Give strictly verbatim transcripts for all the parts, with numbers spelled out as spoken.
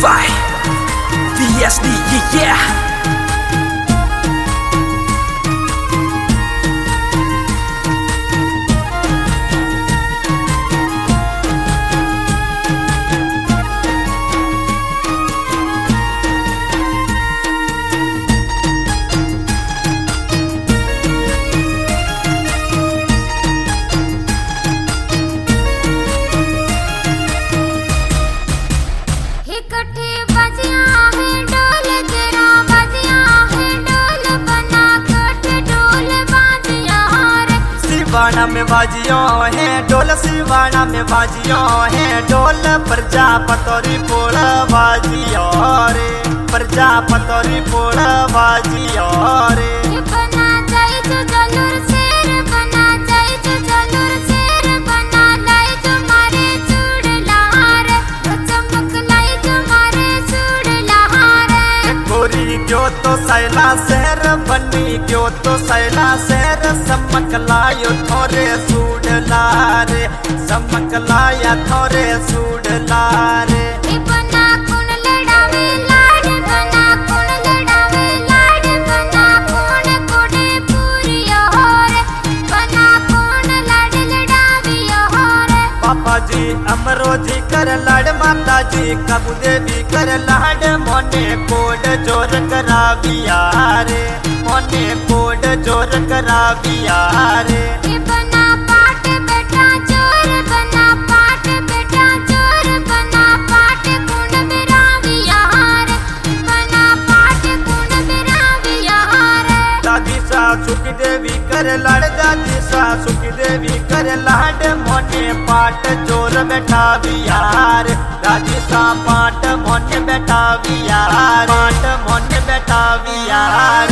by V S D, yeah, yeah. Siwana में बाजियों है ढोल, सिवाना में बाजियों है ढोल, प्रजापतौरी पोड़ बाजियों रे, प्रजापतौरी पोड़ बाजियों रे। बना जाई जो जलूर शेर, बना जाई जो जलूर शेर, बना लाई जो मारे चूड़ लहार, चमक लाई जो मारे चूड़ लहार। गोरी क्यों तो सैला शेर बनी, क्यों तो सैला शेर, समक लायो थोरे सूड लारे, समक लाया थोरे सूड लारे। बना कौन लड़ावे लाड, बना कौन लड़ावे लाड, बना कौन कोडे पूरी होर, बना कौन लाड लड़ावी होर। पापा जी अमरो जी कर लाड, माता जी कबू देवी कर लाड, मोने कोड जोर कराविया रे, मोने कोड जोर कराविया रे। बना पाट बैठा चोर, बना पाट बैठा चोर, बना पाट कुण बिराविया रे, बना पाट कुण बिराविया रे। दादी सासु की देवी कर लाड, दादी सासु की देवी कर लाड, मोने पाट चोर बैठा बियार, दादी सा पाट मोने बैठा बियार, पाट मोने बैठा बियार।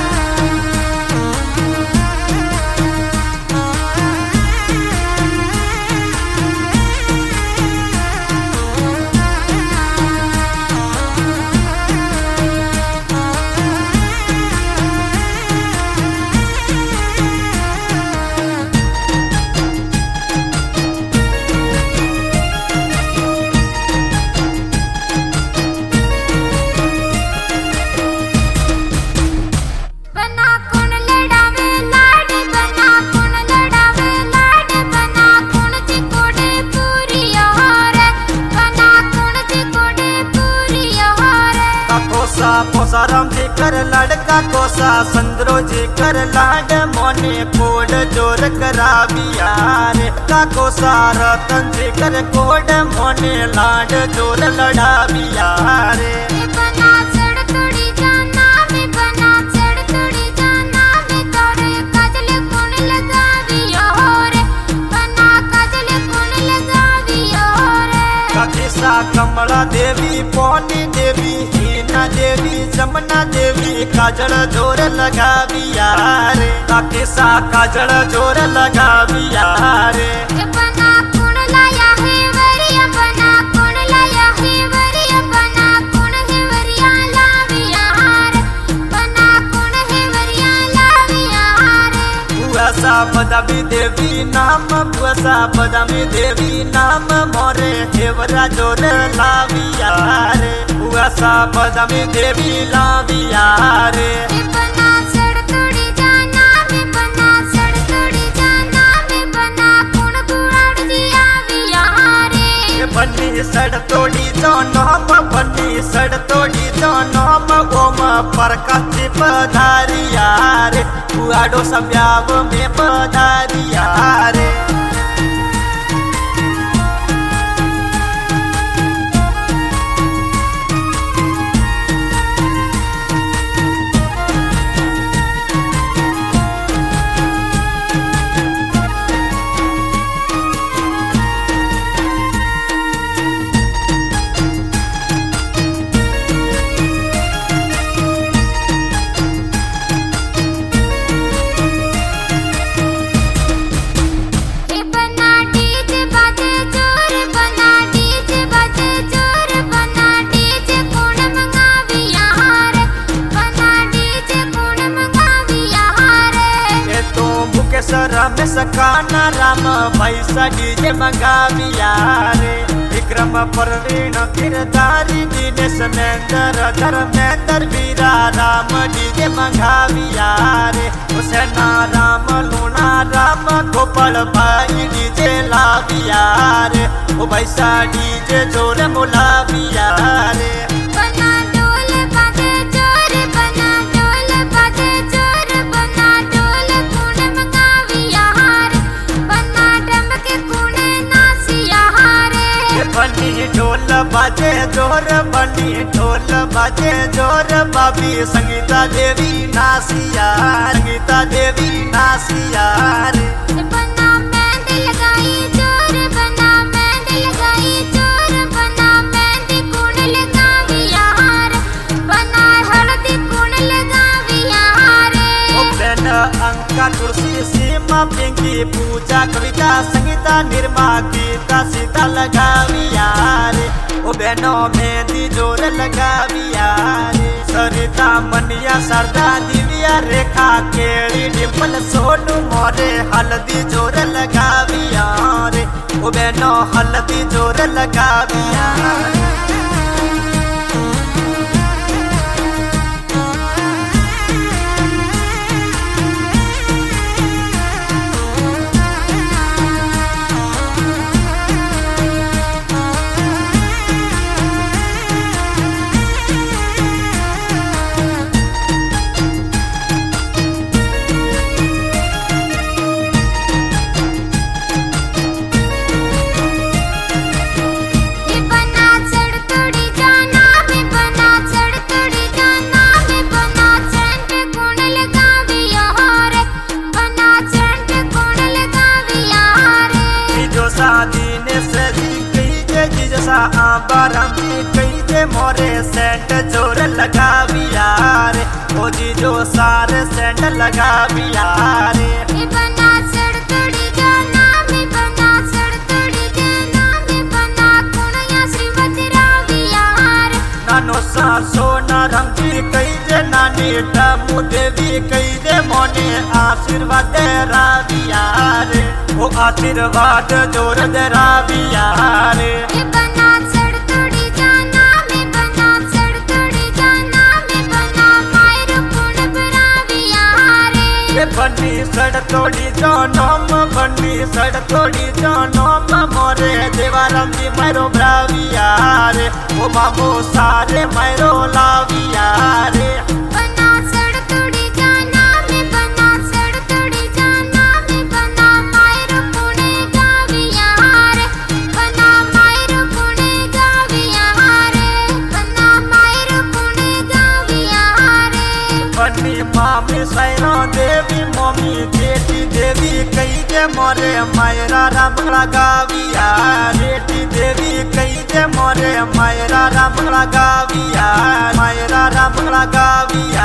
कोसा राम जी कर लड़का कोसा संद्रो जी कर लाड, मोने कोड जोर कराविया रे। का कोसा रतन जी कर कोड, मोने लाड जोर लड़ाविया रे। बना चढ़ तोड़ी जाना में, बना चढ़ तोड़ी जाना में, तोरे काजल कौन लगाविया रे, बना काजल कौन लगाविया रे। कथिसा कमला देवी पौनी देवी हीना देवी जमुना देवी काजल जोर लगाविया रे, कथिसा काजल जोर लगाविया रे। बना कौन लाया है वरिया, बना कौन लाया है वरिया, बना कौन है वरिया लाविया रे, बना कौन है वरिया लाविया रे। बुआसा बदामी देवी नाम, बुआसा बदामी देवी नाम, मोरे हेवरा जोर लाविया रे, बुआसा बदामी देवी लाविया रे। बना चढ़ तोड़ी जाना में, बना चढ़ तोड़ी जाना में, बना कौन गुआड़ दिया विया रे। बन्नी सड़ तोड़ी जो नाम, बन्नी सड़ तोड़ी जो नाम, ओम प्रकाश पधारिया रे, बुआडो सम्याव में पधारिया रे। रमेश काना राम पैसा डीजे मंगाविया रे, विक्रम प्रवीण किरदारी दिनेश मेंदर धर्मेंद्र वीरा राम डीजे मंगाविया रे हुसैना राम लूना राम गोपाल भाई डीजे लाविया रे ओ भैसा डीजे जोर मुलाविया रे बना ढोल बाजे जोर बना ढोल बाजे जोर बना ढोल कौन मंगाविया रे बना डमके कौन नासिया रे बनी ढोल बाजे जोर बनी ढोल बाजे जोर बाबी संगीता देवी नासिया संगीता देवी नासिया रे बना मेहंदी लगाई जोर बना मेहंदी लगाई जोर बना मेहंदी कौन लगाविया रे बना हल्दी कौन लगाविया रे ओ बेन अंका तुलसी सीमा पिंकी पूजा कविता संगीता निर्मा गीता सीता लगाविया रे ओ बेनो मेहंदी जोर लगाविया रे सरिता मनिया सरदा दिव्या रेखा केड़ी डिम्पल सोनू मोरे हल्दी जोर लगाविया रे ओ बेनो हल्दी जोर लगाविया बना चढ़ तोड़ी जाना में बना चढ़ तोड़ी जाना में बना चढ़ कौन लगाविया रे बना चढ़ कौन लगाविया रे जो शादी ने सजी कही जे जिजसा आबारम जी कही जे मोरे सेंट जोर लगाविया रे ओ जी जो सारे सेंट लगाविया रे बना चढ़ तोड़ी जाना में बना चढ़ तोड़ी जाना में बना कौन या श्रीमती राविया रे नानो सा सोना रम जी कही जे नानी टमु देवी कही जे मोने आशीर्वाद दे राविया रे ओ आशीर्वाद जोर दे राविया रे बना चढ़ तोड़ी जाना में बना चढ़ तोड़ी जाना में बना मायर कौन बराविया रे बनी सड़ तोड़ी जानम बनी सड़ तोड़ी जानम मोरे देवारम जी मैरो ब्राविया रे ओ मामो सारे मैरो लाविया रे बना चढ़ तोड़ी जाना में बना चढ़ तोड़ी जाना में बना मायर कौन गाविया रे बना मायर कौन गाविया रे बना मायर कौन गाविया रे बनी मामी सैरा देवी मम्मी बेटी देवी कही जे मोरे मायरा राम गाविया बेटी देवी कही जे मोरे मायरा राम गाविया मायरा राम गाविया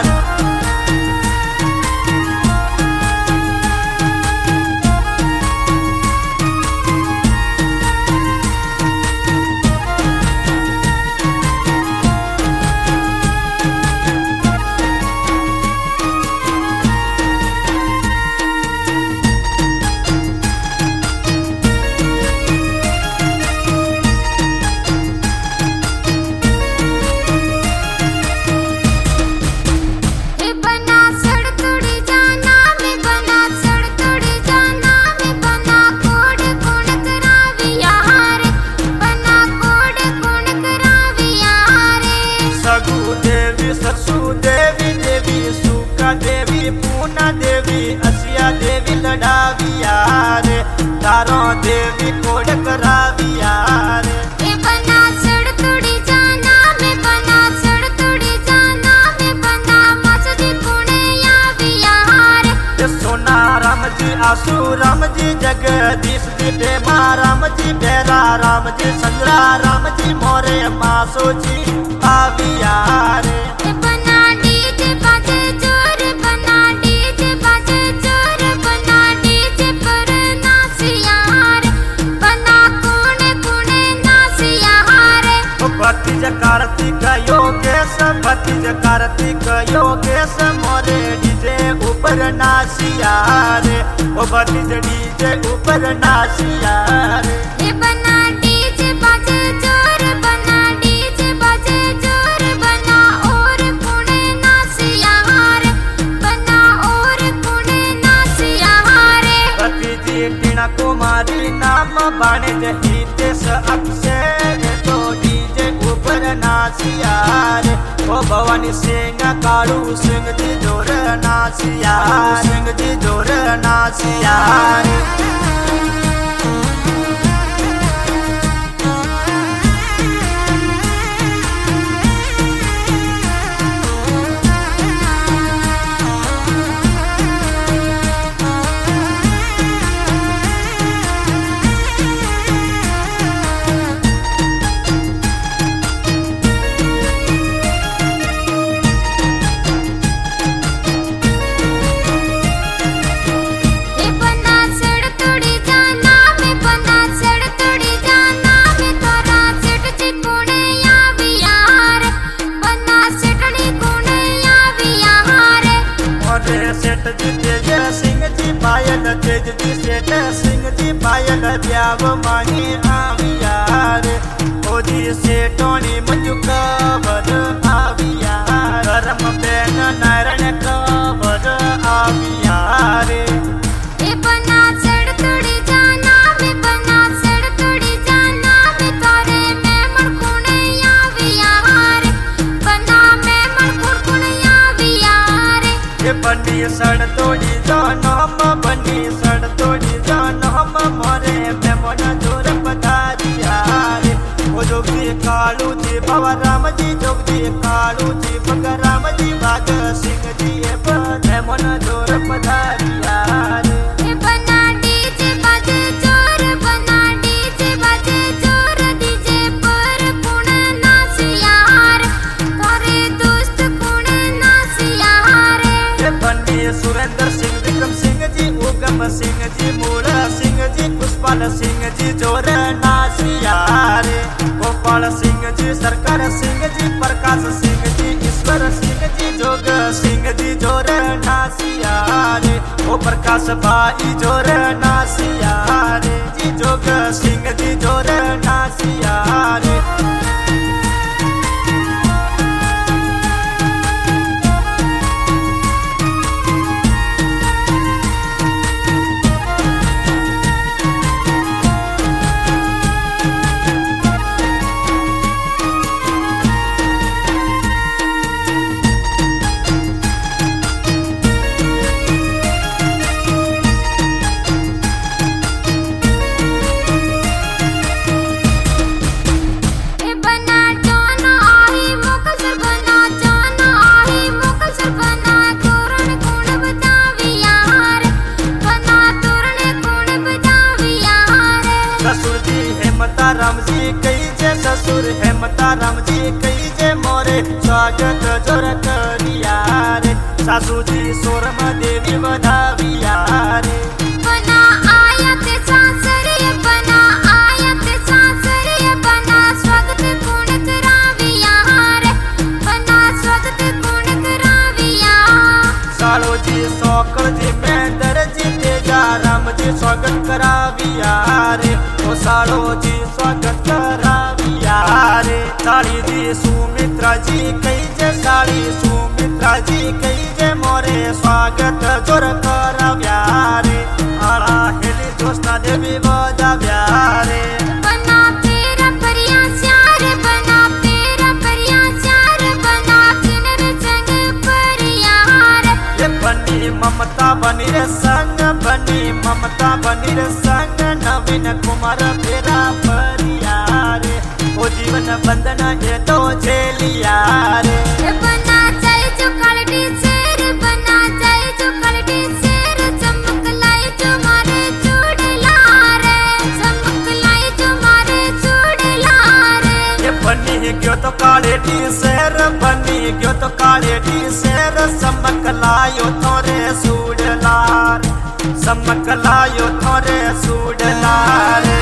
बना चढ़ तोड़ी जाना में बना चढ़ तोड़ी जाना में बना कोड कौन कराविया रे बना कोड कौन कराविया रे सगु देवी सरसु देवी देवी सुका देवी पूना देवी असिया देवी लड़ाविया रे तारो देवी कोड कराविया रे बना चढ़ तोड़ी जाना में बना चढ़ तोड़ी जाना में बना मस्जिद कौन याविया रे सोना राम जी आसू राम जी जगदीश जी प्रेमा राम जी बेरा राम जी संग्रा राम जी मोरे मासो जी आविया रे बना डीजे बाजे जोर बना डीजे बाजे जोर बना डीजे पर नासिया रे बना कौन कौन नासिया रे भतीज कार्तिक योगेश भतीज कार्तिक योगेश मोरे डीजे ऊपर नासिया रे ओ भतीज डीजे ऊपर नासिया रे बना डीजे बाजे नासिया रे ओ भवानी सिंह कालू सिंह जी जोर नासिया सिंह जी जोर नासिया रे सेठ जी तेज सिंह जी पायल तेज जी सेठ सिंह जी पायल ब्याव मांगे आविया रे ओ जी सेठोनी मजू कबर आविया धर्म बेन नारायण कबर आविया रे ए बना सड़ तोड़ी जाना में बना सड़ तोड़ी जाना में तारे में मड़कुने आविया रे बना में मड़कुने आविया रे ये बंडी सड़ तोड़ी जानम बंडी सड़ तोड़ी जानम मोरे में मन जोर पधारिया रे ओ जोगी कालू जी बाबा राम जी जोगी कालू जी बगराम जी भाग सिंह जी में मन जोर पधारिया रे ए बना डीजे बाजे जोर बना डीजे बाजे जोर डीजे पर कुण नासिया रे तारे दोस्त कुण नासिया रे ये बंडी सुरेंद्र सिंह विक्रम सिंह जी उगम सिंह जी मूल सिंह जी पुष्पाल सिंह जी जोर नासिया रे गोपाल सिंह जी सरकार सिंह जी प्रकाश सिंह जी ईश्वर सिंह जी जोग सिंह जी जोर नासिया रे ओ प्रकाश भाई जोर नासिया रे जी जोग सिंह जी जोर नासिया रे राम जी कई जे ससुर है मता राम जी कई जे मोरे स्वागत जोर करिया रे सासू जी सोरम देवी बधाविया रे बना आया ते सासरे बना आया ते सासरे बना स्वागत कुण कराविया रे बना स्वागत कुण कराविया सालो जी सोकल जी मेंदर जी तेजा राम जी स्वागत कराविया रे ओ सालो जी स्वागत कराविया रे साड़ी जी सुमित्रा जी कई जे साड़ी सुमित्रा जी कई जे मोरे स्वागत जोर कराविया रे आला हेली जोस्ना देवी बजाविया रे बना तेरा परिया चार बना तेरा परिया चार बना किनर संग परिया रे ये बनी ममता बनी रे संग बनी ममता बनी रे संग नवीन कुमार फेरा परिया रे ओ जीवन बंधन ये तो झेलिया रे बना जाए जो कालटी शेर बना जाए जो कालटी शेर चमक लाई जो मारे चूड़ला रे चमक लाई जो मारे चूड़ला रे ये बनी गयो तो काले टी शेर बनी गयो तो काले टी शेर चमक लायो थोरे सूड़ला चमक लायो थोरे सूड़ला रे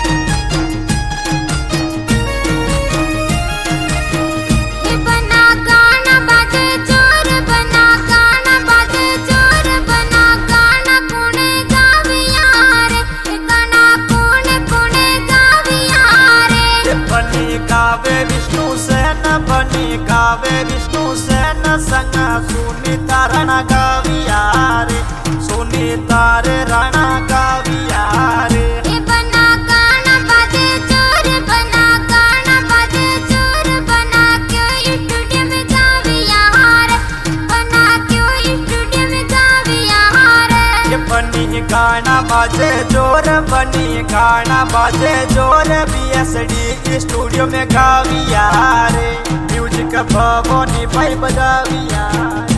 बना गाना गाविया रे सोने तारे राणा गाविया रे ये बना गाना बाजे जोर बना गाना बाजे जोर बना क्यों स्टूडियो में गाविया रे बना क्यों स्टूडियो में गाविया रे ये बनी गाना बाजे जोर बनी गाना बाजे जोर बीएसडी स्टूडियो में गाविया रे म्यूजिक भवनी भाई बजाविया।